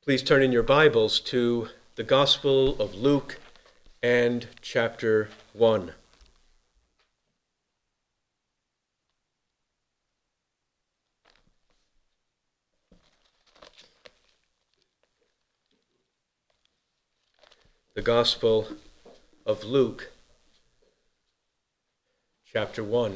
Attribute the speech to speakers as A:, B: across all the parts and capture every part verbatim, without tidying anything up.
A: Please turn in your Bibles to the Gospel of Luke and chapter one. The Gospel of Luke, chapter one.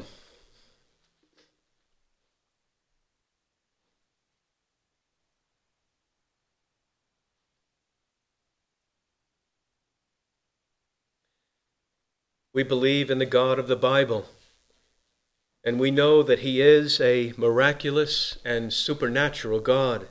A: We believe in the God of the Bible, and we know that He is a miraculous and supernatural God.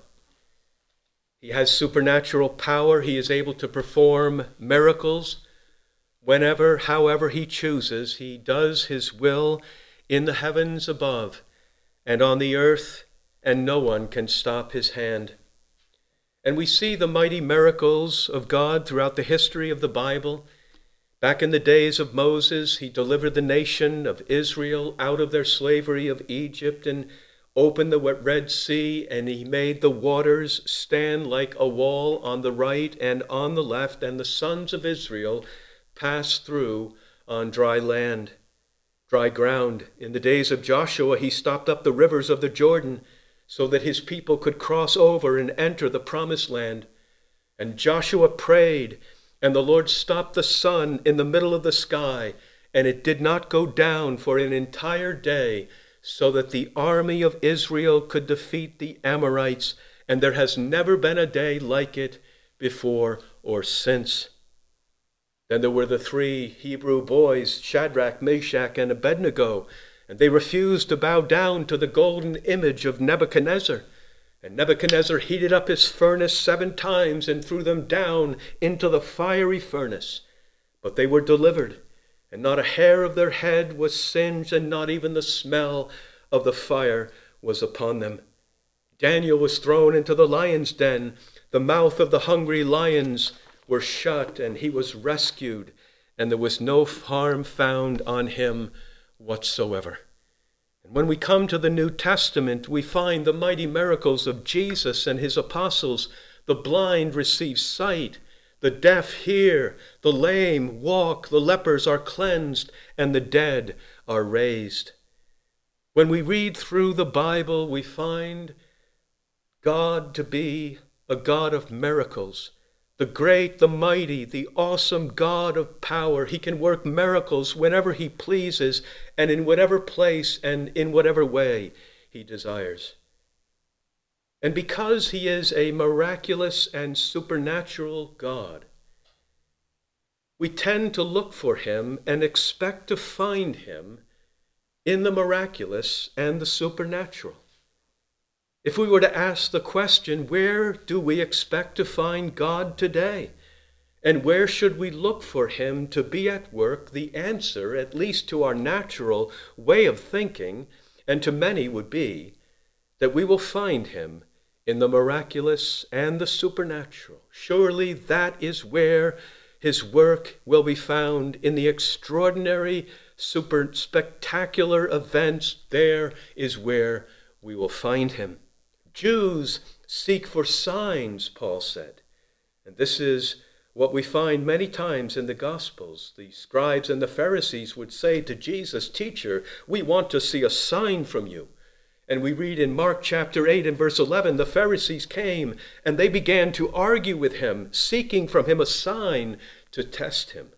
A: He has supernatural power. He is able to perform miracles whenever, however He chooses. He does His will in the heavens above and on the earth, and no one can stop His hand. And we see the mighty miracles of God throughout the history of the Bible. Back in the days of Moses, he delivered the nation of Israel out of their slavery of Egypt and opened the Red Sea, and he made the waters stand like a wall on the right and on the left, and the sons of Israel passed through on dry land, dry ground. In the days of Joshua, he stopped up the rivers of the Jordan so that his people could cross over and enter the promised land. And Joshua prayed, and the Lord stopped the sun in the middle of the sky, and it did not go down for an entire day, so that the army of Israel could defeat the Amorites, and there has never been a day like it before or since. Then there were the three Hebrew boys, Shadrach, Meshach, and Abednego, and they refused to bow down to the golden image of Nebuchadnezzar. And Nebuchadnezzar heated up his furnace seven times and threw them down into the fiery furnace. But they were delivered, and not a hair of their head was singed, and not even the smell of the fire was upon them. Daniel was thrown into the lion's den. The mouth of the hungry lions were shut, and he was rescued, and there was no harm found on him whatsoever. When we come to the New Testament, we find the mighty miracles of Jesus and his apostles. The blind receive sight, the deaf hear, the lame walk, the lepers are cleansed, and the dead are raised. When we read through the Bible, we find God to be a God of miracles. The great, the mighty, the awesome God of power. He can work miracles whenever he pleases and in whatever place and in whatever way he desires. And because he is a miraculous and supernatural God, we tend to look for him and expect to find him in the miraculous and the supernatural. If we were to ask the question, where do we expect to find God today? And where should we look for him to be at work? The answer, at least to our natural way of thinking, and to many would be, that we will find him in the miraculous and the supernatural. Surely that is where his work will be found, in the extraordinary, super spectacular events. There is where we will find him. Jews seek for signs, Paul said. And this is what we find many times in the Gospels. The scribes and the Pharisees would say to Jesus, "Teacher, we want to see a sign from you." And we read in Mark chapter eight and verse eleven, the Pharisees came and they began to argue with him, seeking from him a sign to test him.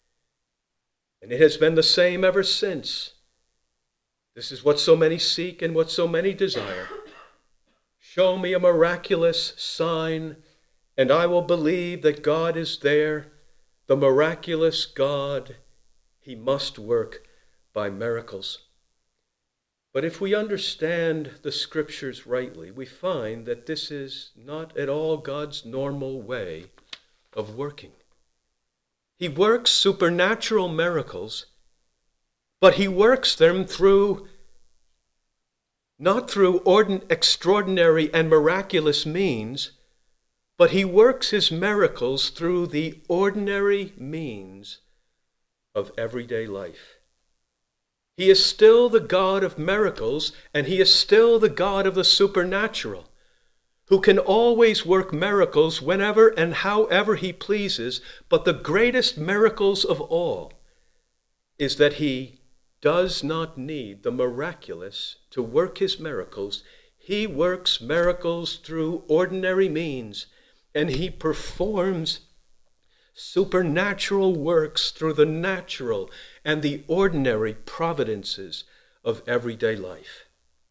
A: And it has been the same ever since. This is what so many seek and what so many desire. Show me a miraculous sign, and I will believe that God is there. The miraculous God, he must work by miracles. But if we understand the scriptures rightly, we find that this is not at all God's normal way of working. He works supernatural miracles, but he works them through not through ordin- extraordinary and miraculous means, but he works his miracles through the ordinary means of everyday life. He is still the God of miracles, and he is still the God of the supernatural. who can always work miracles whenever and however he pleases, but the greatest miracles of all is that he does not need the miraculous to work his miracles. He works miracles through ordinary means, and he performs supernatural works through the natural and the ordinary providences of everyday life.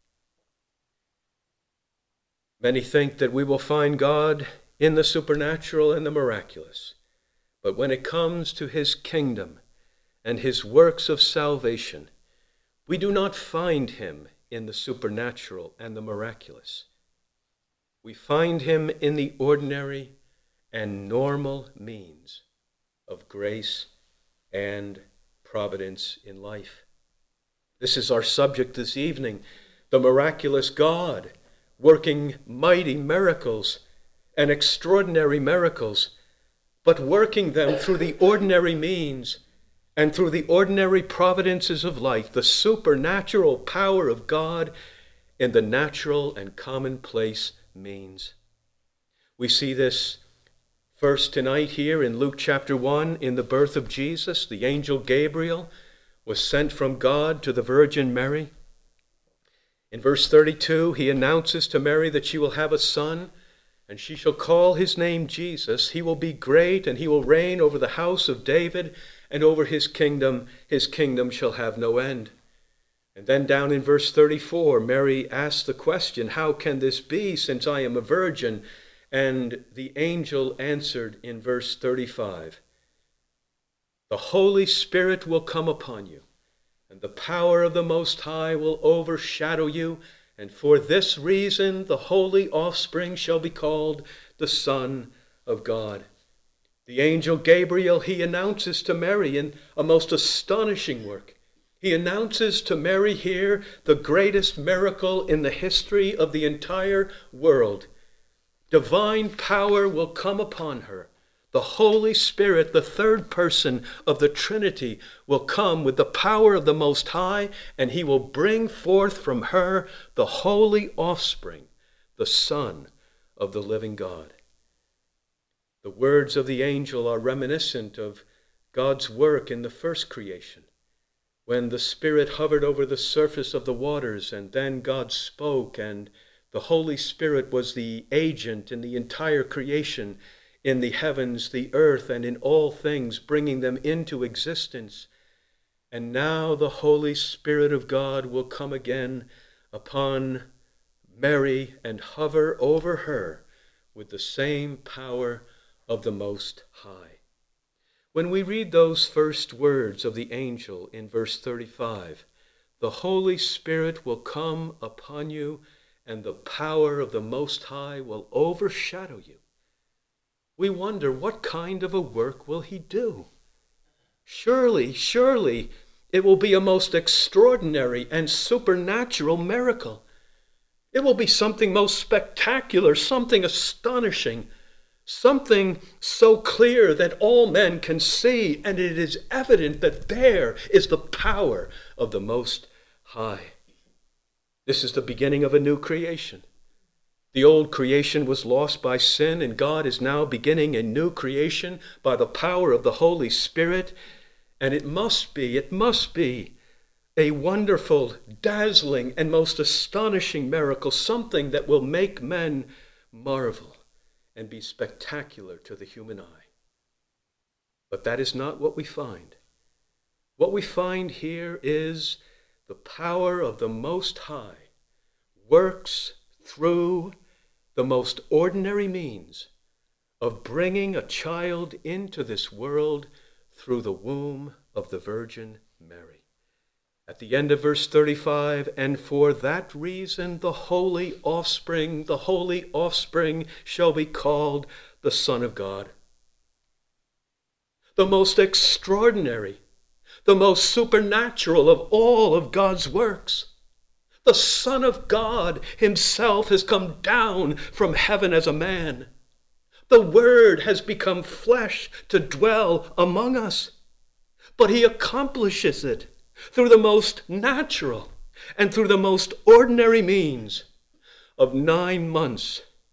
A: Many think that we will find God in the supernatural and the miraculous, but when it comes to his kingdom and his works of salvation, we do not find him in the supernatural and the miraculous. We find him in the ordinary and normal means of grace and providence in life. This is our subject this evening, the miraculous God, working mighty miracles and extraordinary miracles, but working them through the ordinary means and through the ordinary providences of life, the supernatural power of God in the natural and commonplace means. We see this first tonight here in Luke chapter one, in the birth of Jesus. The angel Gabriel was sent from God to the Virgin Mary. In verse thirty-two, he announces to Mary that she will have a son, and she shall call his name Jesus. He will be great, and he will reign over the house of David, and over his kingdom. His kingdom shall have no end. And then down in verse thirty-four, Mary asks the question, how can this be, since I am a virgin? And the angel answered in verse thirty-five, the Holy Spirit will come upon you, and the power of the Most High will overshadow you, and for this reason the holy offspring shall be called the Son of God. The angel Gabriel, he announces to Mary in a most astonishing work. He announces to Mary here the greatest miracle in the history of the entire world. Divine power will come upon her. The Holy Spirit, the third person of the Trinity, will come with the power of the Most High, and he will bring forth from her the holy offspring, the Son of the living God. The words of the angel are reminiscent of God's work in the first creation, when the Spirit hovered over the surface of the waters, and then God spoke, and the Holy Spirit was the agent in the entire creation, in the heavens, the earth, and in all things, bringing them into existence. And now the Holy Spirit of God will come again upon Mary and hover over her with the same power of the Most High. When we read those first words of the angel in verse thirty-five, the Holy Spirit will come upon you, and the power of the Most High will overshadow you, we wonder, what kind of a work will he do? Surely, surely, it will be a most extraordinary and supernatural miracle. It will be something most spectacular, something astonishing, something so clear that all men can see, and it is evident that there is the power of the Most High. This is the beginning of a new creation. The old creation was lost by sin, and God is now beginning a new creation by the power of the Holy Spirit. And it must be, it must be a wonderful, dazzling, and most astonishing miracle, something that will make men marvel and be spectacular to the human eye. But that is not what we find. What we find here is the power of the Most High works through the most ordinary means of bringing a child into this world through the womb of the Virgin Mary. At the end of verse thirty-five, and for that reason the holy offspring, the holy offspring shall be called the Son of God. The most extraordinary, the most supernatural of all of God's works. The Son of God himself has come down from heaven as a man. The Word has become flesh to dwell among us. But he accomplishes it through the most natural and through the most ordinary means of nine months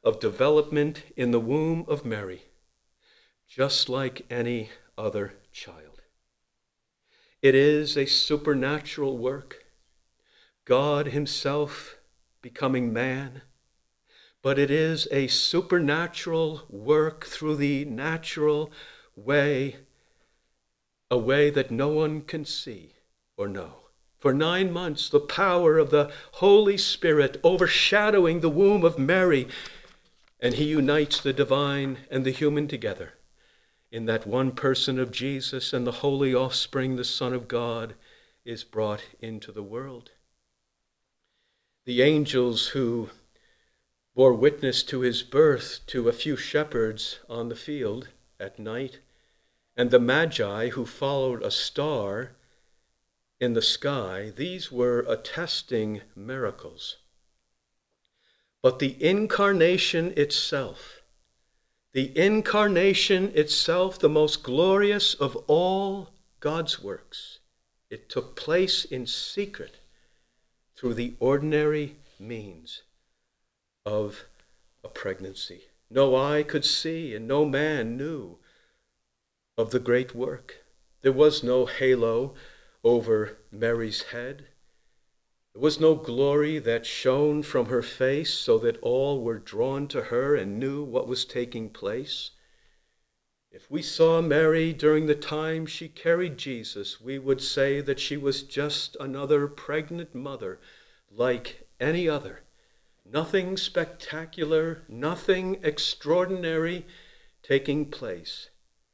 A: of development in the womb of Mary, just like any other child. It is a supernatural work, God himself becoming man, but it is a supernatural work through the natural way, a way that no one can see or know. For nine months, the power of the Holy Spirit overshadowing the womb of Mary, and he unites the divine and the human together in that one person of Jesus, and the holy offspring, the Son of God, is brought into the world. The angels who bore witness to his birth to a few shepherds on the field at night, and the Magi who followed a star in the sky, these were attesting miracles. But the incarnation itself, the incarnation itself, the most glorious of all God's works, it took place in secret through the ordinary means of a pregnancy. No eye could see and no man knew of the great work. There was no halo over Mary's head. There was no glory that shone from her face so that all were drawn to her and knew what was taking place. If we saw Mary during the time she carried Jesus, we would say that she was just another pregnant mother like any other. Nothing spectacular, nothing extraordinary taking place.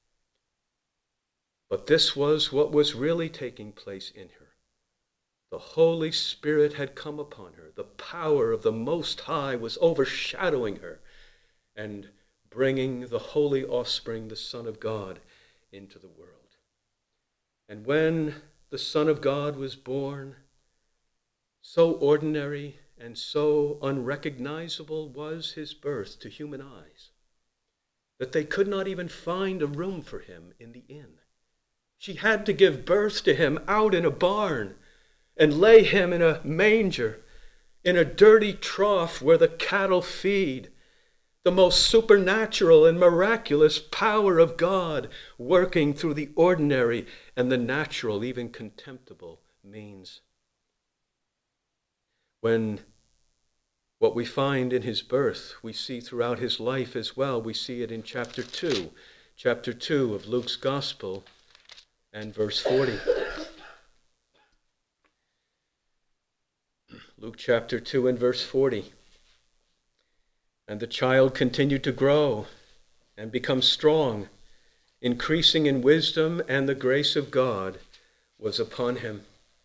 A: But this was what was really taking place in her. The Holy Spirit had come upon her. The power of the Most High was overshadowing her and bringing the holy offspring, the Son of God, into the world. And when the Son of God was born, so ordinary and so unrecognizable was his birth to human eyes that they could not even find a room for him in the inn. She had to give birth to him out in a barn and lay him in a manger, in a dirty trough where the cattle feed. The most supernatural and miraculous power of God working through the ordinary and the natural, even contemptible means. When what we find in his birth, we see throughout his life as well. We see it in chapter two, chapter two of Luke's Gospel and verse forty. Luke chapter two and verse forty. And the child continued to grow and become strong, increasing in wisdom, and the grace of God was upon him.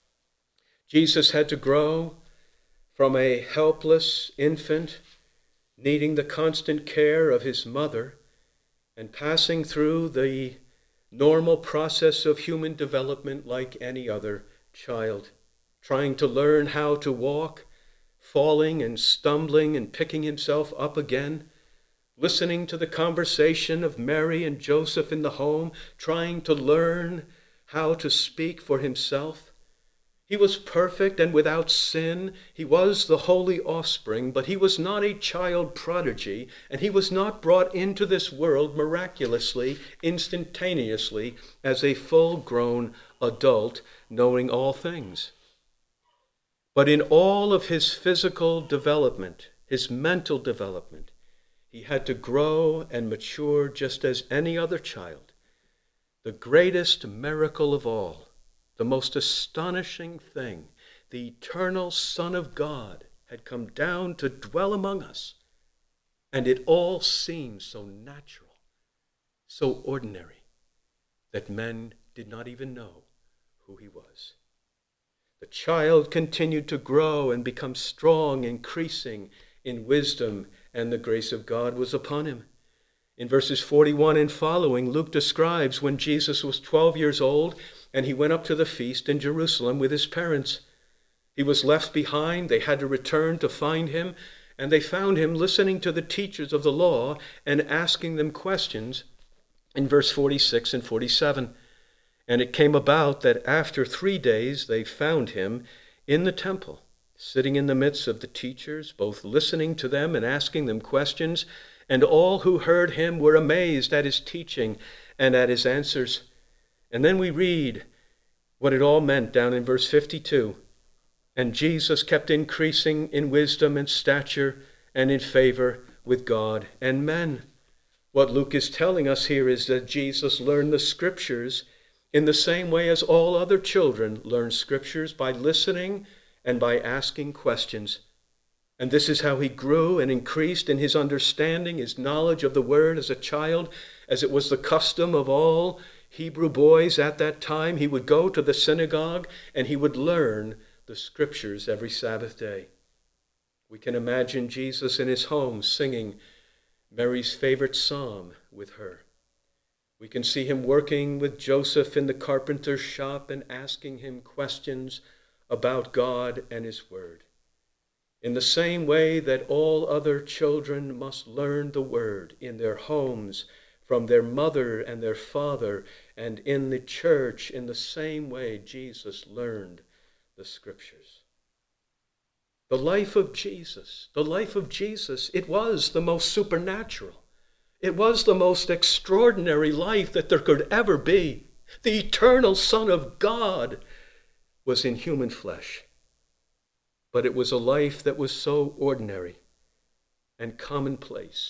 A: Jesus had to grow from a helpless infant, needing the constant care of his mother, and passing through the normal process of human development like any other child, trying to learn how to walk, falling and stumbling and picking himself up again, listening to the conversation of Mary and Joseph in the home, trying to learn how to speak for himself. He was perfect and without sin. He was the holy offspring, but he was not a child prodigy, and he was not brought into this world miraculously, instantaneously, as a full-grown adult, knowing all things. But in all of his physical development, his mental development, he had to grow and mature just as any other child. The greatest miracle of all, the most astonishing thing, the eternal Son of God had come down to dwell among us. And it all seemed so natural, so ordinary, that men did not even know who he was. The child continued to grow and become strong, increasing in wisdom, and the grace of God was upon him. In verses forty-one and following, Luke describes when Jesus was twelve years old and he went up to the feast in Jerusalem with his parents. He was left behind. They had to return to find him, and they found him listening to the teachers of the law and asking them questions in verse forty-six and forty-seven. And it came about that after three days they found him in the temple, sitting in the midst of the teachers, both listening to them and asking them questions, and all who heard him were amazed at his teaching and at his answers. And then we read what it all meant down in verse fifty-two. And Jesus kept increasing in wisdom and stature and in favor with God and men. What Luke is telling us here is that Jesus learned the scriptures in the same way as all other children learn scriptures, by listening and by asking questions. And this is how he grew and increased in his understanding, his knowledge of the word as a child, as it was the custom of all Hebrew boys at that time. He would go to the synagogue and he would learn the scriptures every Sabbath day. We can imagine Jesus in his home singing Mary's favorite psalm with her. We can see him working with Joseph in the carpenter's shop and asking him questions about God and his word. In the same way that all other children must learn the word in their homes, from their mother and their father, and in the church, in the same way Jesus learned the scriptures. The life of Jesus, the life of Jesus, it was the most supernatural. It was the most extraordinary life that there could ever be. The eternal Son of God was in human flesh. But it was a life that was so ordinary and commonplace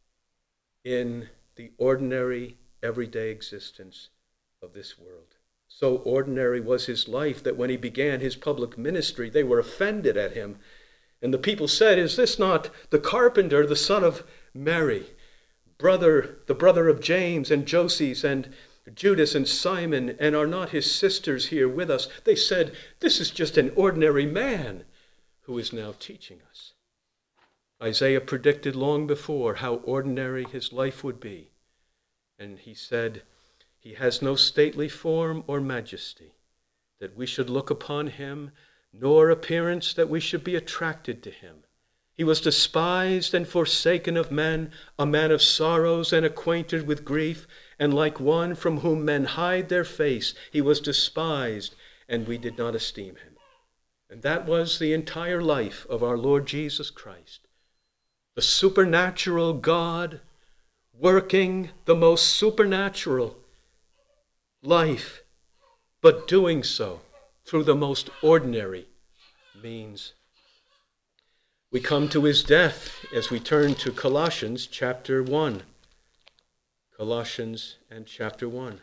A: in the ordinary, everyday existence of this world. So ordinary was his life that when he began his public ministry, they were offended at him. And the people said, "Is this not the carpenter, the son of Mary, brother, the brother of James and Joses and Judas and Simon, and are not his sisters here with us?" They said, "This is just an ordinary man who is now teaching us." Isaiah predicted long before how ordinary his life would be. And he said, "He has no stately form or majesty, that we should look upon him, nor appearance that we should be attracted to him. He was despised and forsaken of men, a man of sorrows and acquainted with grief, and like one from whom men hide their face, he was despised, and we did not esteem him." And that was the entire life of our Lord Jesus Christ. The supernatural God working the most supernatural life, but doing so through the most ordinary means. We come to his death as we turn to Colossians chapter one. Colossians and chapter one.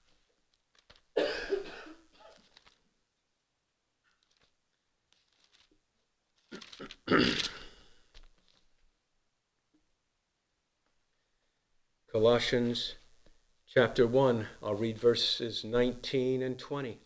A: Colossians chapter one, I'll read verses nineteen and twenty.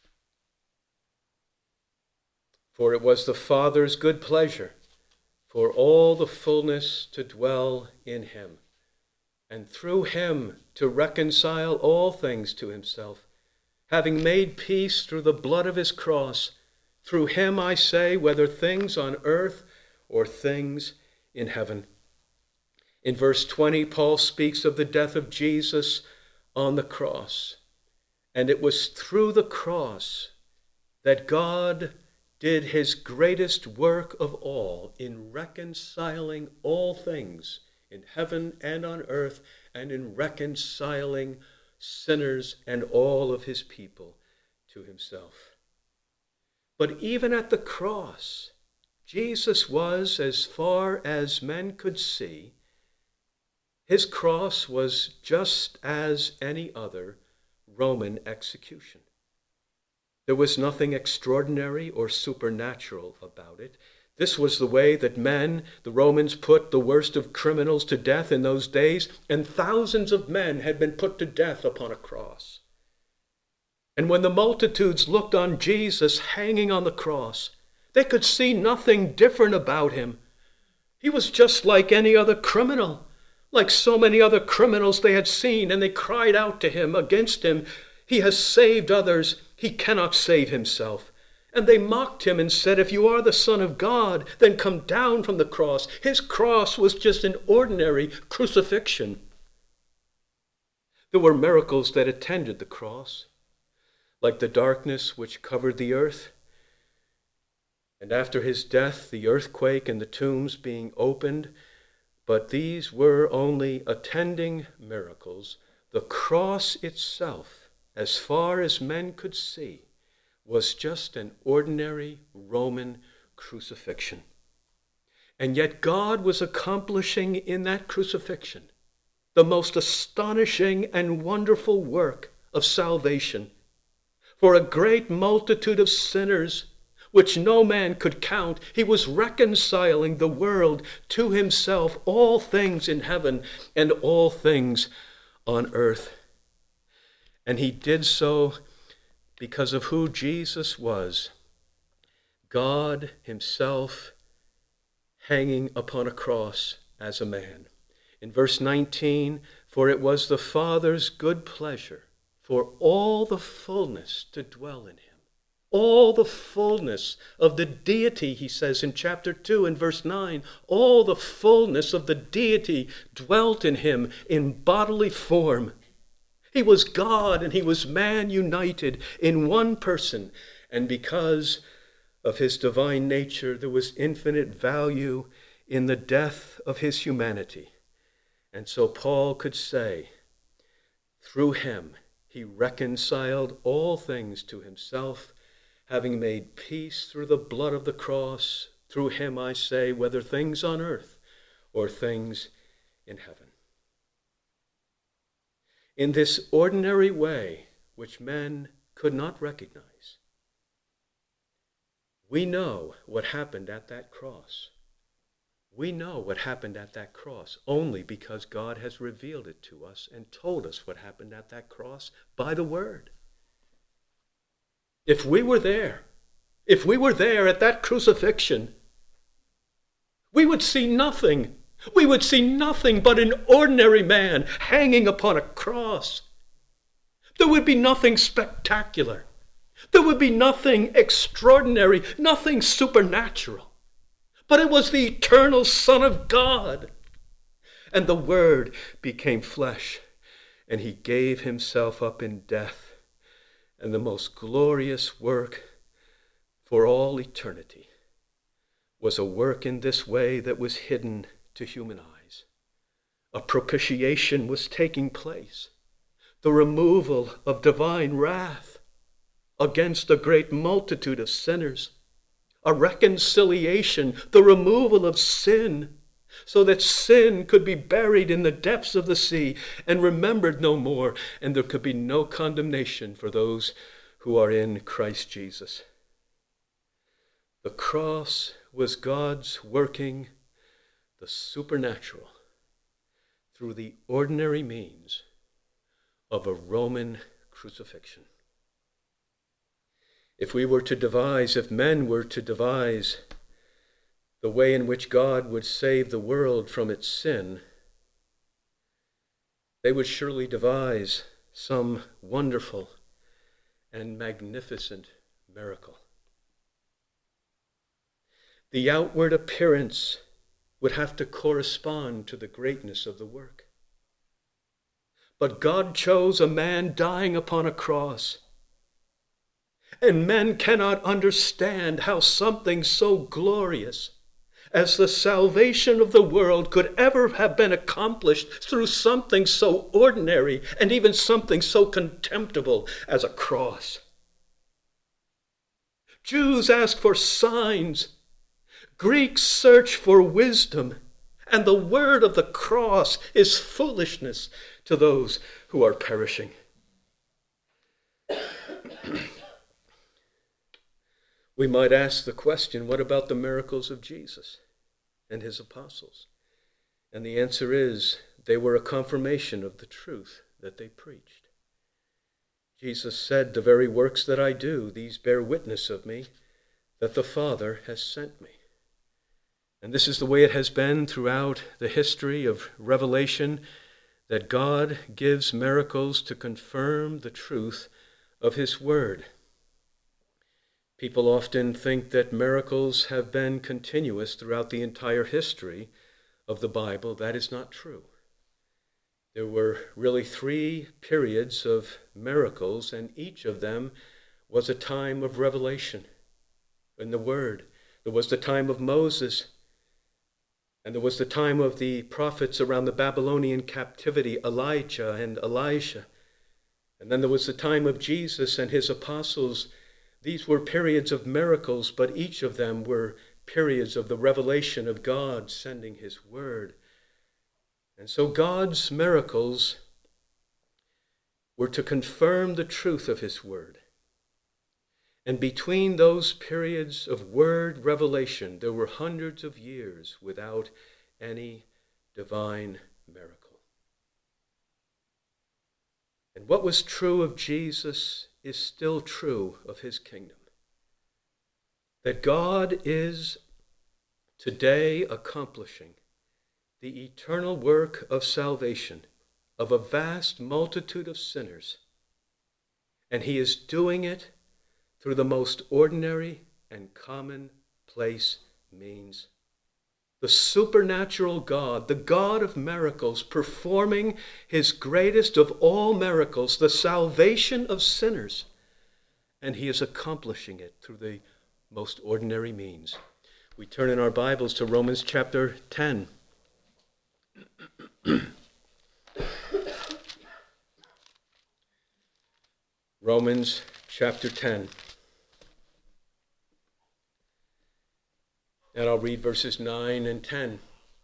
A: "For it was the Father's good pleasure for all the fullness to dwell in him, and through him to reconcile all things to himself, having made peace through the blood of his cross. Through him, I say, whether things on earth or things in heaven." In verse twenty, Paul speaks of the death of Jesus on the cross. And it was through the cross that God did his greatest work of all in reconciling all things in heaven and on earth, and in reconciling sinners and all of his people to himself. But even at the cross, Jesus was, as far as men could see, his cross was just as any other Roman execution. There was nothing extraordinary or supernatural about it. This was the way that men, the Romans, put the worst of criminals to death in those days, and thousands of men had been put to death upon a cross. And when the multitudes looked on Jesus hanging on the cross, they could see nothing different about him. He was just like any other criminal, like so many other criminals they had seen, and they cried out to him against him, "He has saved others, he cannot save himself." And they mocked him and said, "If you are the Son of God, then come down from the cross." His cross was just an ordinary crucifixion. There were miracles that attended the cross, like the darkness which covered the earth. And after his death, the earthquake and the tombs being opened, but these were only attending miracles. The cross itself, as far as men could see, was just an ordinary Roman crucifixion. And yet God was accomplishing in that crucifixion the most astonishing and wonderful work of salvation. For a great multitude of sinners, which no man could count, he was reconciling the world to himself, all things in heaven and all things on earth. And he did so because of who Jesus was, God himself hanging upon a cross as a man. In verse nineteen, for it was the Father's good pleasure for all the fullness to dwell in him. All the fullness of the deity, he says in chapter two and verse nine, all the fullness of the deity dwelt in him in bodily form. He was God and he was man united in one person. And because of his divine nature, there was infinite value in the death of his humanity. And so Paul could say, through him, he reconciled all things to himself, having made peace through the blood of the cross. Through him, I say, whether things on earth or things in heaven. In this ordinary way, which men could not recognize, we know what happened at that cross. We know what happened at that cross only because God has revealed it to us and told us what happened at that cross by the word. If we were there, if we were there at that crucifixion, we would see nothing. We would see nothing but an ordinary man hanging upon a cross. There would be nothing spectacular. There would be nothing extraordinary, nothing supernatural. But it was the eternal Son of God. And the Word became flesh, and he gave himself up in death. And the most glorious work for all eternity was a work in this way that was hidden to human eyes. A propitiation was taking place, the removal of divine wrath against a great multitude of sinners, a reconciliation, the removal of sin, so that sin could be buried in the depths of the sea and remembered no more, and there could be no condemnation for those who are in Christ Jesus. The cross was God's working the supernatural through the ordinary means of a Roman crucifixion. If we were to devise, if men were to devise the way in which God would save the world from its sin, they would surely devise some wonderful and magnificent miracle. The outward appearance would have to correspond to the greatness of the work. But God chose a man dying upon a cross. And men cannot understand how something so glorious as the salvation of the world could ever have been accomplished through something so ordinary and even something so contemptible as a cross. Jews ask for signs. Greeks search for wisdom, and the word of the cross is foolishness to those who are perishing. We might ask the question, what about the miracles of Jesus and his apostles? And the answer is, they were a confirmation of the truth that they preached. Jesus said, the very works that I do, these bear witness of me, that the Father has sent me. And this is the way it has been throughout the history of Revelation, that God gives miracles to confirm the truth of his word. People often think that miracles have been continuous throughout the entire history of the Bible. That is not true. There were really three periods of miracles, and each of them was a time of revelation in the Word. There was the time of Moses, and there was the time of the prophets around the Babylonian captivity, Elijah and Elisha. And then there was the time of Jesus and his apostles. These were periods of miracles, but each of them were periods of the revelation of God sending his word. And so God's miracles were to confirm the truth of his word. And between those periods of word revelation, there were hundreds of years without any divine miracle. And what was true of Jesus is still true of his kingdom. That God is today accomplishing the eternal work of salvation of a vast multitude of sinners. And he is doing it through the most ordinary and commonplace means. The supernatural God, the God of miracles, performing his greatest of all miracles, the salvation of sinners. And he is accomplishing it through the most ordinary means. We turn in our Bibles to Romans chapter ten. Romans chapter ten. And I'll read verses nine and ten.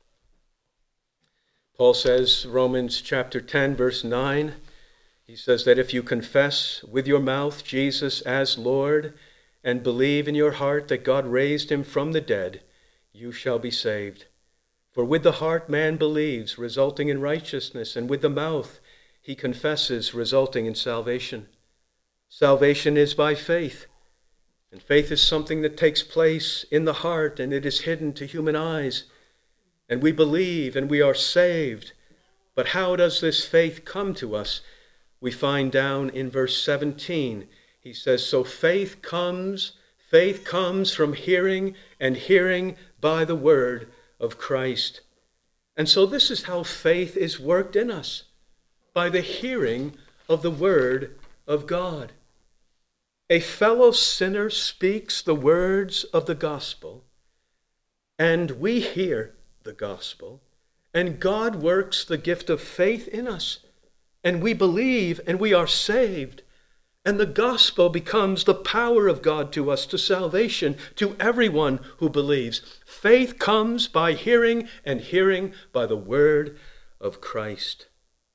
A: Paul says, Romans chapter ten, verse nine, he says that if you confess with your mouth Jesus as Lord and believe in your heart that God raised him from the dead, you shall be saved. For with the heart man believes, resulting in righteousness, and with the mouth he confesses, resulting in salvation. Salvation is by faith. And faith is something that takes place in the heart, and it is hidden to human eyes. And we believe, and we are saved. But how does this faith come to us? We find down in verse seventeen. He says, so faith comes, faith comes from hearing, and hearing by the word of Christ. And so this is how faith is worked in us, by the hearing of the word of God. A fellow sinner speaks the words of the gospel, and we hear the gospel, and God works the gift of faith in us, and we believe, and we are saved, and the gospel becomes the power of God to us, to salvation, to everyone who believes. Faith comes by hearing, and hearing by the word of Christ.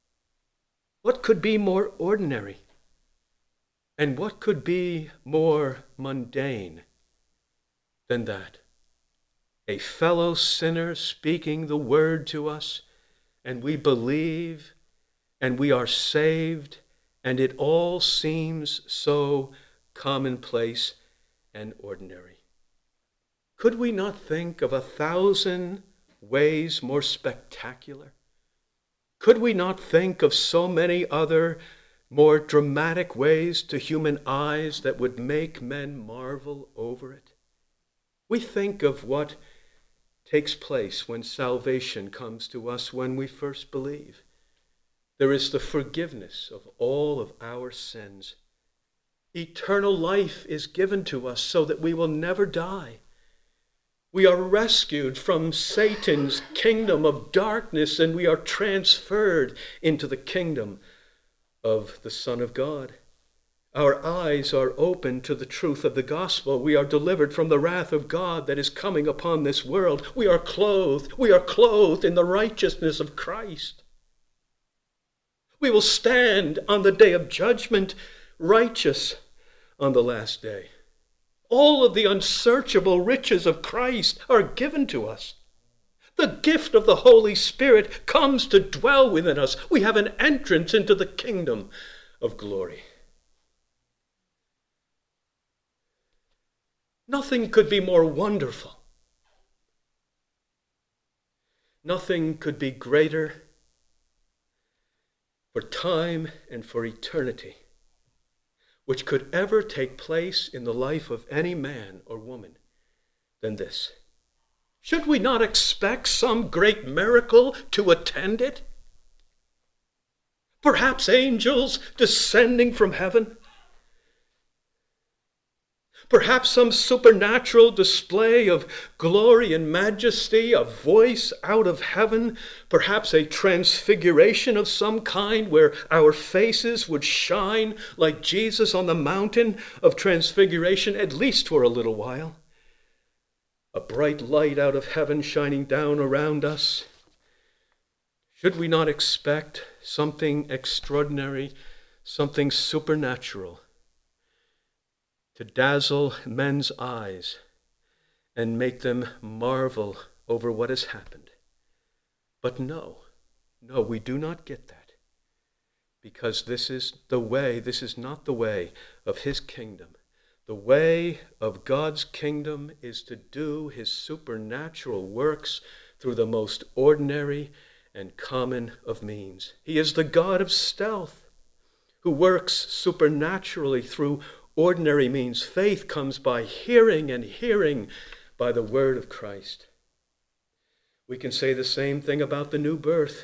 A: What could be more ordinary? And what could be more mundane than that? A fellow sinner speaking the word to us, and we believe, and we are saved, and it all seems so commonplace and ordinary. Could we not think of a thousand ways more spectacular? Could we not think of so many other more dramatic ways to human eyes that would make men marvel over it? We think of what takes place when salvation comes to us when we first believe. There is the forgiveness of all of our sins. Eternal life is given to us so that we will never die. We are rescued from Satan's kingdom of darkness, and we are transferred into the kingdom of the Son of God. Our eyes are open to the truth of the gospel. We are delivered from the wrath of God that is coming upon this world. We are clothed. We are clothed in the righteousness of Christ. We will stand on the day of judgment righteous on the last day. All of the unsearchable riches of Christ are given to us. The gift of the Holy Spirit comes to dwell within us. We have an entrance into the kingdom of glory. Nothing could be more wonderful. Nothing could be greater for time and for eternity, which could ever take place in the life of any man or woman than this. Should we not expect some great miracle to attend it? Perhaps angels descending from heaven? Perhaps some supernatural display of glory and majesty, a voice out of heaven, perhaps a transfiguration of some kind where our faces would shine like Jesus on the mountain of transfiguration, at least for a little while. A bright light out of heaven shining down around us. Should we not expect something extraordinary, something supernatural to dazzle men's eyes and make them marvel over what has happened? But no, no, we do not get that, because this is the way, this is not the way of his kingdom. The way of God's kingdom is to do his supernatural works through the most ordinary and common of means. He is the God of stealth, who works supernaturally through ordinary means. Faith comes by hearing, and hearing by the word of Christ. We can say the same thing about the new birth.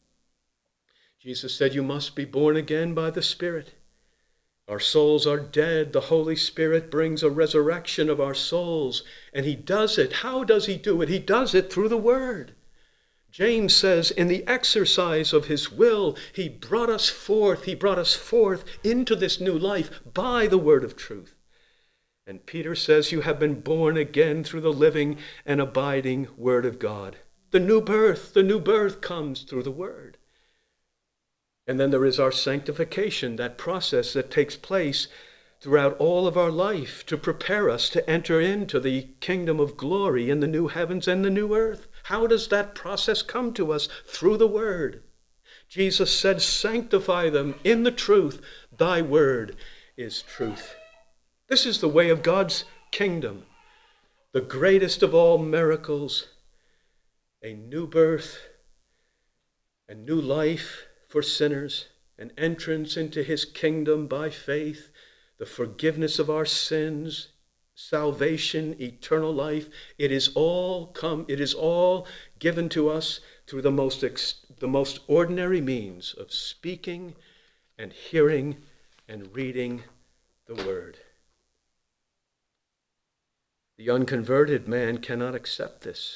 A: Jesus said, you must be born again by the Spirit. Our souls are dead. The Holy Spirit brings a resurrection of our souls, and he does it. How does he do it? He does it through the word. James says, in the exercise of his will, he brought us forth, he brought us forth into this new life by the word of truth. And Peter says, you have been born again through the living and abiding word of God. The new birth, the new birth comes through the word. And then there is our sanctification, that process that takes place throughout all of our life to prepare us to enter into the kingdom of glory in the new heavens and the new earth. How does that process come to us? Through the word. Jesus said, sanctify them in the truth. Thy word is truth. This is the way of God's kingdom. The greatest of all miracles, a new birth, a new life for sinners, an entrance into his kingdom by faith, the forgiveness of our sins, salvation, eternal life. It is all come, it is all given to us through the most ex, the most ordinary means of speaking and hearing and reading the word. The unconverted man cannot accept this.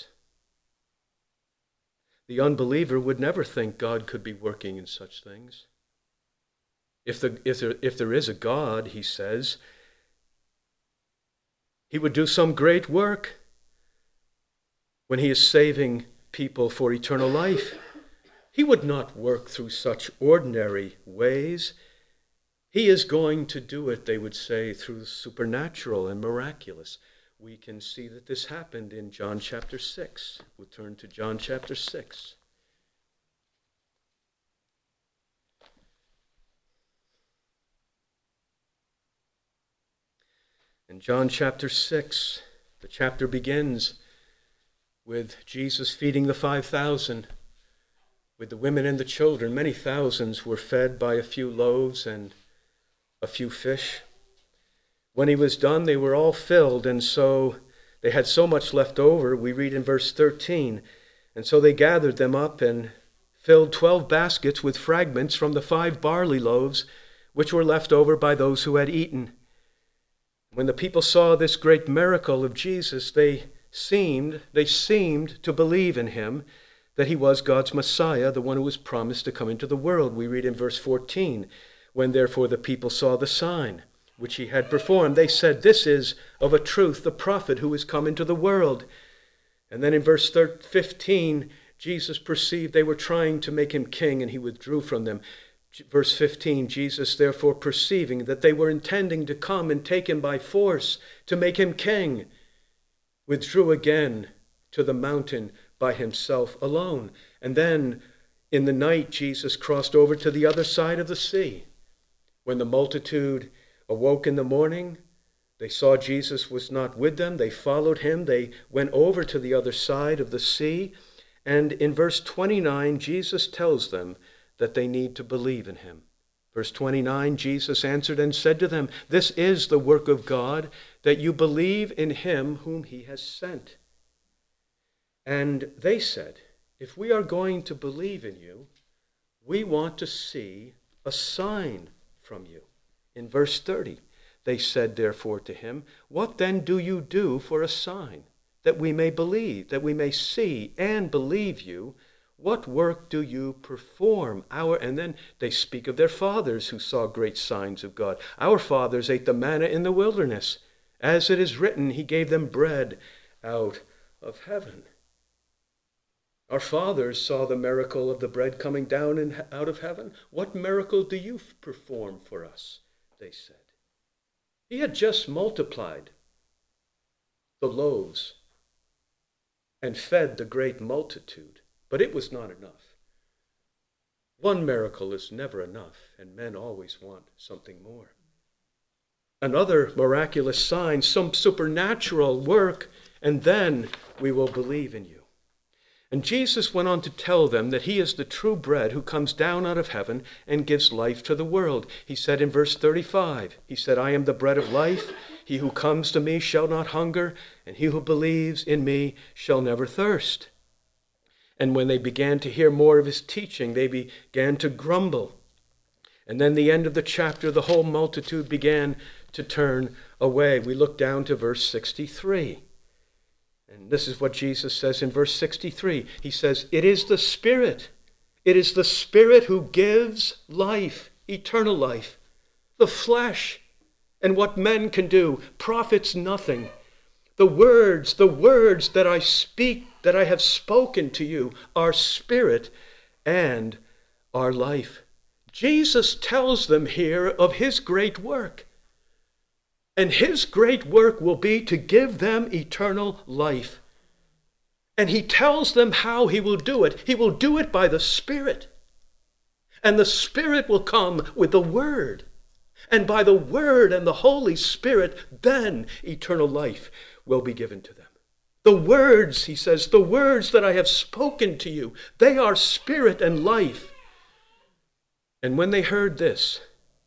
A: The unbeliever would never think God could be working in such things. If, the, if, there, if there is a God, he says, he would do some great work when he is saving people for eternal life. He would not work through such ordinary ways. He is going to do it, they would say, through the supernatural and miraculous. We can see that this happened in John chapter six. We'll turn to John chapter six. In John chapter six, the chapter begins with Jesus feeding the five thousand, with the women and the children. Many thousands were fed by a few loaves and a few fish. When he was done, they were all filled, and so they had so much left over. We read in verse thirteen, and so they gathered them up and filled twelve baskets with fragments from the five barley loaves, which were left over by those who had eaten. When the people saw this great miracle of Jesus, they seemed, they seemed to believe in him, that he was God's Messiah, the one who was promised to come into the world. We read in verse fourteen, when therefore the people saw the sign which he had performed, they said, this is of a truth the prophet who is come into the world. And then in verse fifteen, Jesus perceived they were trying to make him king, and he withdrew from them. Verse fifteen, Jesus therefore perceiving that they were intending to come and take him by force to make him king, withdrew again to the mountain by himself alone. And then in the night, Jesus crossed over to the other side of the sea. When the multitude awoke in the morning, they saw Jesus was not with them. They followed him. They went over to the other side of the sea. And in verse twenty-nine, Jesus tells them that they need to believe in him. Verse twenty-nine, Jesus answered and said to them, this is the work of God, that you believe in him whom he has sent. And they said, if we are going to believe in you, we want to see a sign from you. In verse thirty, They said therefore to him, "What then do you do for a sign, that we may believe, that we may see and believe you? What work do you perform?" Our And then they speak of their fathers who saw great signs of God. "Our fathers ate the manna in the wilderness. As it is written, he gave them bread out of heaven." Our fathers saw the miracle of the bread coming down in, out of heaven. What miracle do you perform for us? They said. He had just multiplied the loaves and fed the great multitude, but it was not enough. One miracle is never enough, and men always want something more. Another miraculous sign, some supernatural work, and then we will believe in you. And Jesus went on to tell them that he is the true bread who comes down out of heaven and gives life to the world. He said in verse thirty-five, he said, "I am the bread of life. He who comes to me shall not hunger, and he who believes in me shall never thirst." And when they began to hear more of his teaching, they began to grumble. And then the end of the chapter, the whole multitude began to turn away. We look down to verse sixty-three. And this is what Jesus says in verse sixty-three. He says, "It is the Spirit. It is the Spirit who gives life, eternal life. The flesh and what men can do profits nothing. The words, the words that I speak, that I have spoken to you, are spirit and are life." Jesus tells them here of his great work. And his great work will be to give them eternal life. And he tells them how he will do it. He will do it by the Spirit. And the Spirit will come with the Word. And by the Word and the Holy Spirit, then eternal life will be given to them. The words, he says, the words that I have spoken to you, they are spirit and life. And when they heard this,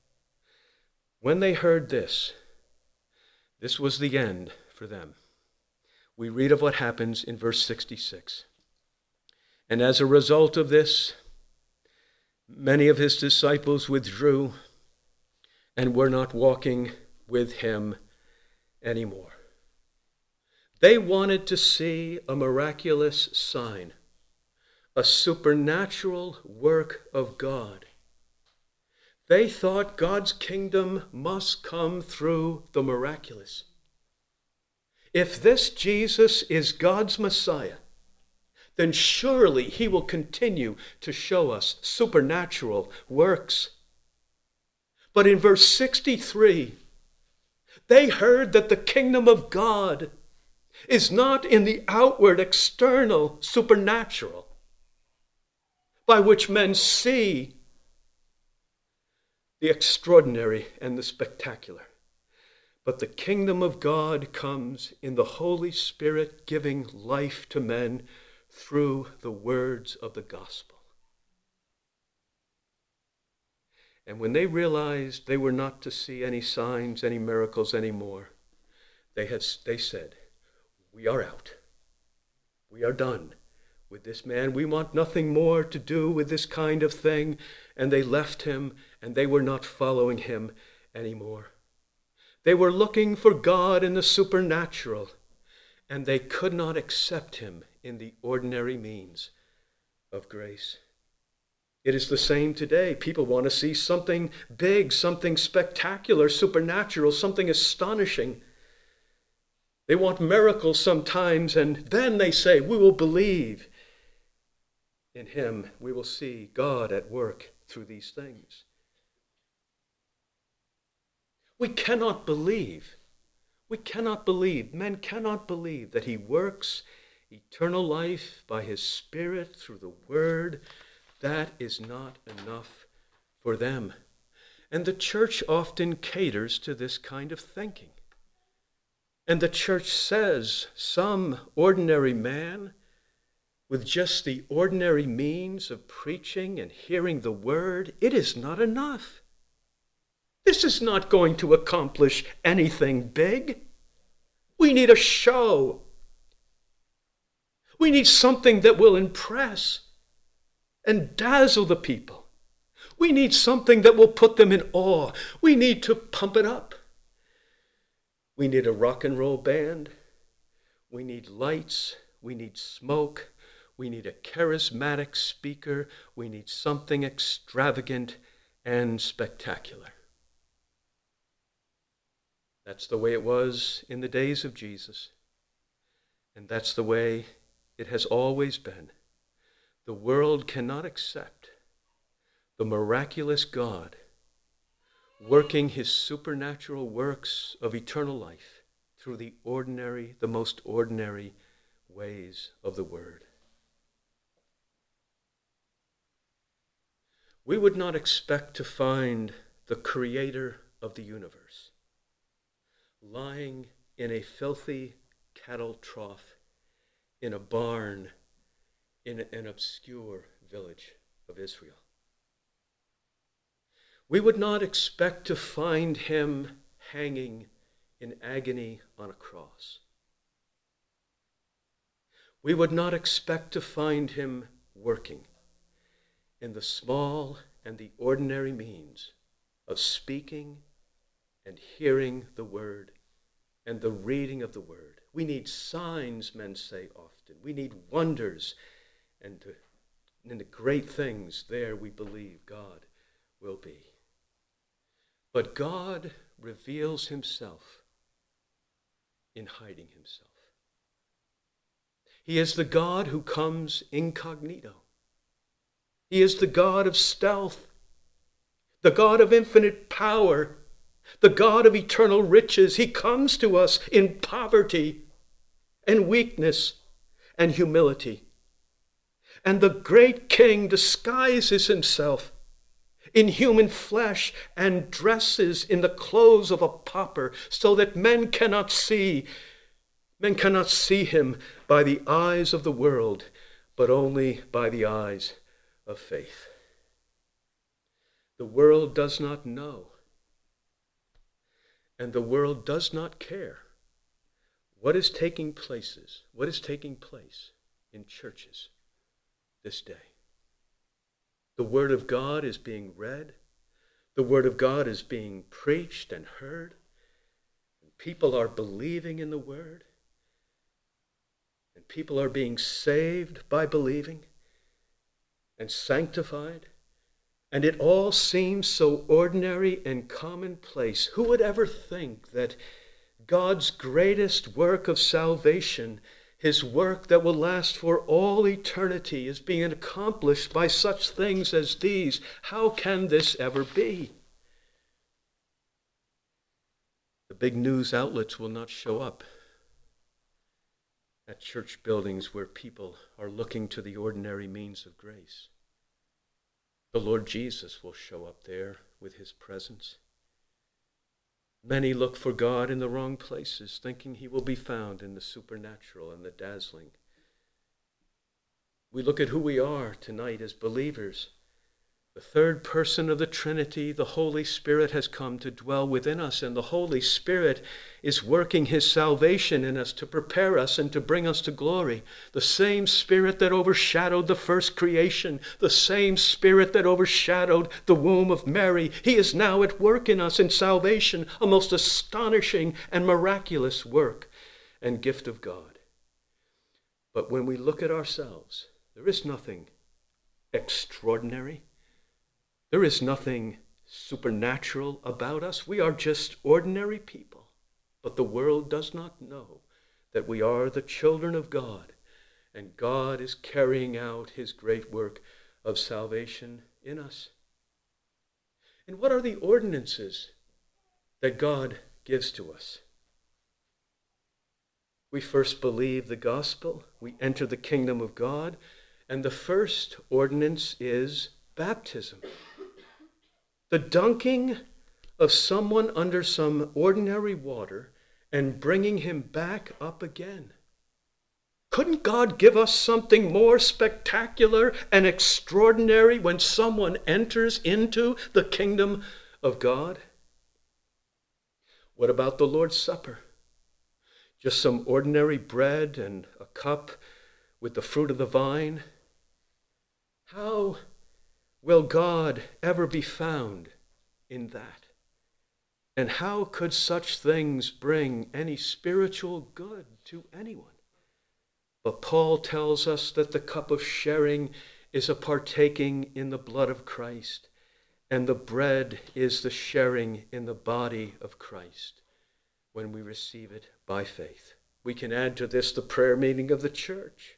A: when they heard this, this was the end for them. We read of what happens in verse sixty-six. "And as a result of this, many of his disciples withdrew and were not walking with him anymore." They wanted to see a miraculous sign, a supernatural work of God. They thought God's kingdom must come through the miraculous. If this Jesus is God's Messiah, then surely he will continue to show us supernatural works. But in verse sixty-three, they heard that the kingdom of God is not in the outward, external, supernatural, by which men see the extraordinary and the spectacular. But the kingdom of God comes in the Holy Spirit giving life to men through the words of the gospel. And when they realized they were not to see any signs, any miracles anymore, they had, they said, "We are out. We are done with this man. We want nothing more to do with this kind of thing." And they left him, and they were not following him anymore. They were looking for God in the supernatural, and they could not accept him in the ordinary means of grace. It is the same today. People want to see something big, something spectacular, supernatural, something astonishing. They want miracles sometimes, and then they say, "We will believe in him. We will see God at work through these things." We cannot believe. We cannot believe. Men cannot believe that he works eternal life by his Spirit through the Word. That is not enough for them. And the church often caters to this kind of thinking. And the church says some ordinary man with just the ordinary means of preaching and hearing the Word, it is not enough. This is not going to accomplish anything big. We need a show. We need something that will impress and dazzle the people. We need something that will put them in awe. We need to pump it up. We need a rock and roll band. We need lights. We need smoke. We need a charismatic speaker. We need something extravagant and spectacular. That's the way it was in the days of Jesus. And that's the way it has always been. The world cannot accept the miraculous God working his supernatural works of eternal life through the ordinary, the most ordinary ways of the Word. We would not expect to find the creator of the universe lying in a filthy cattle trough in a barn in an obscure village of Israel. We would not expect to find him hanging in agony on a cross. We would not expect to find him working in the small and the ordinary means of speaking and hearing the word and the reading of the word. We need signs, men say often. We need wonders, and in the great things there we believe God will be. But God reveals himself in hiding himself. He is the God who comes incognito. He is the God of stealth, the God of infinite power, the God of eternal riches. He comes to us in poverty and weakness and humility. And the great King disguises himself in human flesh and dresses in the clothes of a pauper so that men cannot see. Men cannot see him by the eyes of the world, but only by the eyes of faith. The world does not know, and the world does not care what is taking places, what is taking place in churches this day. The Word of God is being read. The Word of God is being preached and heard. And people are believing in the Word. And people are being saved by believing and sanctified. And it all seems so ordinary and commonplace. Who would ever think that God's greatest work of salvation, his work that will last for all eternity, is being accomplished by such things as these? How can this ever be? The big news outlets will not show up at church buildings where people are looking to the ordinary means of grace. The Lord Jesus will show up there with his presence. Many look for God in the wrong places, thinking he will be found in the supernatural and the dazzling. We look at who we are tonight as believers. The third person of the Trinity, the Holy Spirit, has come to dwell within us, and the Holy Spirit is working his salvation in us to prepare us and to bring us to glory. The same Spirit that overshadowed the first creation, the same Spirit that overshadowed the womb of Mary, he is now at work in us in salvation, a most astonishing and miraculous work and gift of God. But when we look at ourselves, there is nothing extraordinary. There is nothing supernatural about us. We are just ordinary people. But the world does not know that we are the children of God, and God is carrying out his great work of salvation in us. And what are the ordinances that God gives to us? We first believe the gospel. We enter the kingdom of God. And the first ordinance is baptism. The dunking of someone under some ordinary water and bringing him back up again. Couldn't God give us something more spectacular and extraordinary when someone enters into the kingdom of God? What about the Lord's Supper? Just some ordinary bread and a cup with the fruit of the vine? How will God ever be found in that? And how could such things bring any spiritual good to anyone? But Paul tells us that the cup of sharing is a partaking in the blood of Christ, and the bread is the sharing in the body of Christ when we receive it by faith. We can add to this the prayer meeting of the church.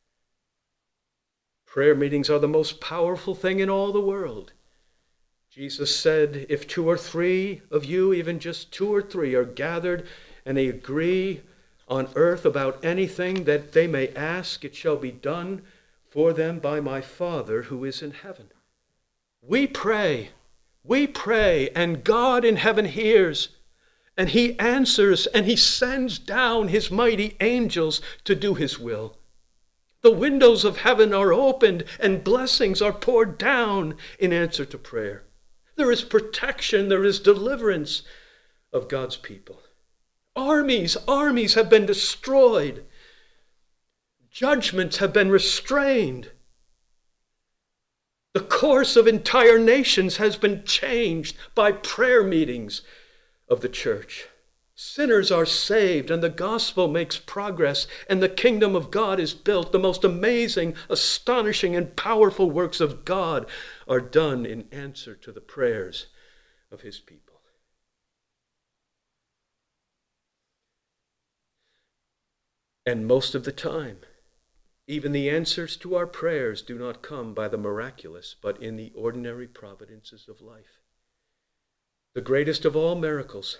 A: Prayer meetings are the most powerful thing in all the world. Jesus said, if two or three of you, even just two or three, are gathered and they agree on earth about anything that they may ask, it shall be done for them by my Father who is in heaven. We pray, we pray, and God in heaven hears, and he answers, and he sends down his mighty angels to do his will. The windows of heaven are opened, and blessings are poured down in answer to prayer. There is protection, there is deliverance of God's people. Armies, armies have been destroyed. Judgments have been restrained. The course of entire nations has been changed by prayer meetings of the church. Sinners are saved and the gospel makes progress and the kingdom of God is built. The most amazing, astonishing, and powerful works of God are done in answer to the prayers of his people. And most of the time, even the answers to our prayers do not come by the miraculous, but in the ordinary providences of life. The greatest of all miracles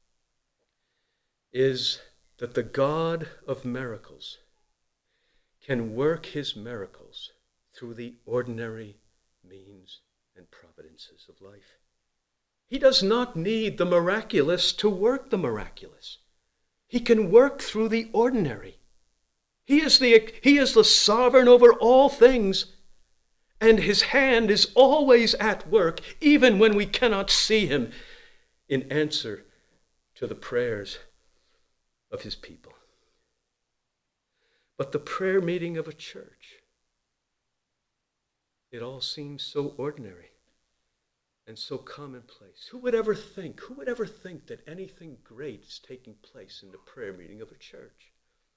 A: is that the God of miracles can work his miracles through the ordinary means and providences of life. He does not need the miraculous to work the miraculous. He can work through the ordinary. He is the, he is the sovereign over all things, and his hand is always at work, even when we cannot see him, in answer to the prayers of his people. But the prayer meeting of a church, it all seems so ordinary and so commonplace. Who would ever think, who would ever think that anything great is taking place in the prayer meeting of a church?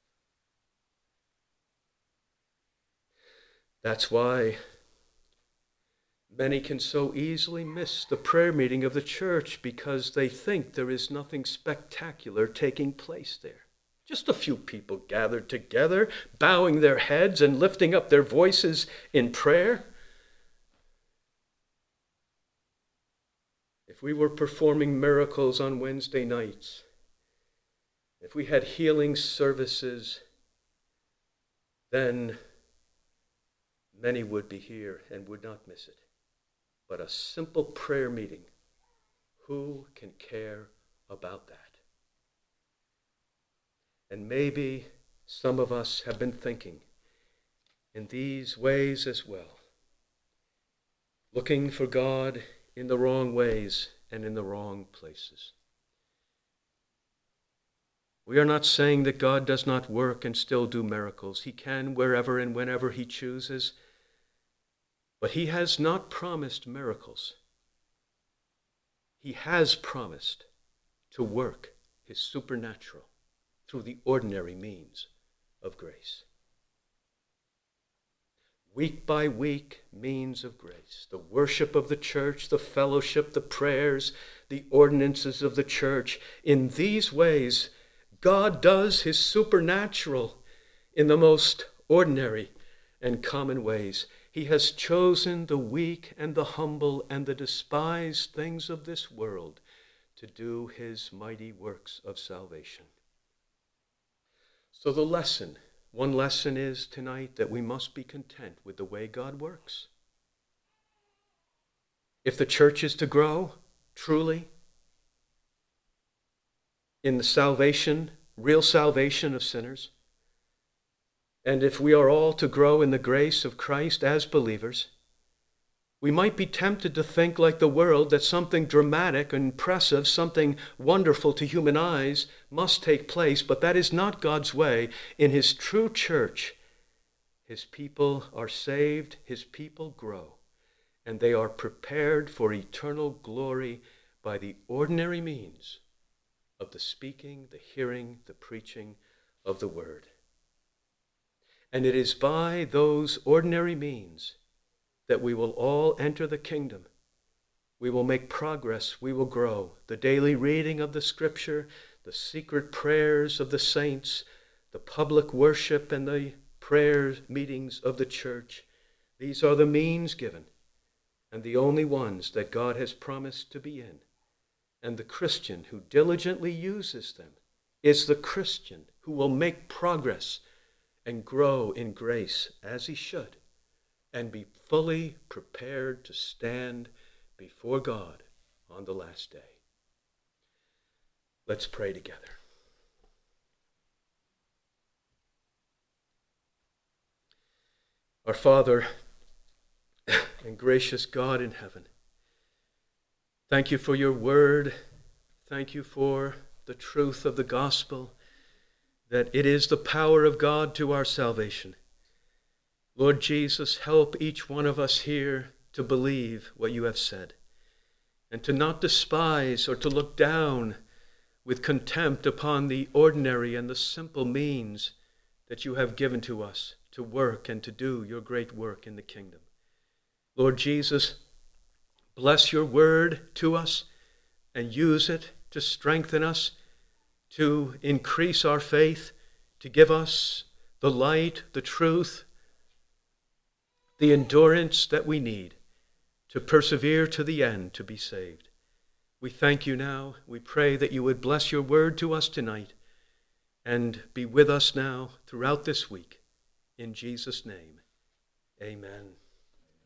A: That's why many can so easily miss the prayer meeting of the church, because they think there is nothing spectacular taking place there. Just a few people gathered together, bowing their heads and lifting up their voices in prayer. If we were performing miracles on Wednesday nights, if we had healing services, then many would be here and would not miss it. But a simple prayer meeting, who can care about that? And maybe some of us have been thinking in these ways as well, looking for God in the wrong ways and in the wrong places. We are not saying that God does not work and still do miracles. He can wherever and whenever he chooses. But he has not promised miracles. He has promised to work his supernatural through the ordinary means of grace. Week by week means of grace. The worship of the church, the fellowship, the prayers, the ordinances of the church. In these ways, God does his supernatural in the most ordinary and common ways. He has chosen the weak and the humble and the despised things of this world to do his mighty works of salvation. So the lesson, one lesson is tonight that we must be content with the way God works. If the church is to grow truly in the salvation, real salvation of sinners, and if we are all to grow in the grace of Christ as believers, we might be tempted to think like the world that something dramatic and impressive, something wonderful to human eyes must take place, but that is not God's way. In his true church, his people are saved, his people grow, and they are prepared for eternal glory by the ordinary means of the speaking, the hearing, the preaching of the word. And it is by those ordinary means that we will all enter the kingdom. We will make progress, we will grow. The daily reading of the scripture, the secret prayers of the saints, the public worship and the prayer meetings of the church, these are the means given and the only ones that God has promised to be in. And the Christian who diligently uses them is the Christian who will make progress and grow in grace as he should, and be fully prepared to stand before God on the last day. Let's pray together. Our Father and gracious God in heaven, thank you for your word. Thank you for the truth of the gospel, that it is the power of God to our salvation. Lord Jesus, help each one of us here to believe what you have said, and to not despise or to look down with contempt upon the ordinary and the simple means that you have given to us to work and to do your great work in the kingdom. Lord Jesus, bless your word to us and use it to strengthen us, to increase our faith, to give us the light, the truth, the endurance that we need to persevere to the end to be saved. We thank you now. We pray that you would bless your word to us tonight and be with us now throughout this week. In Jesus' name, amen.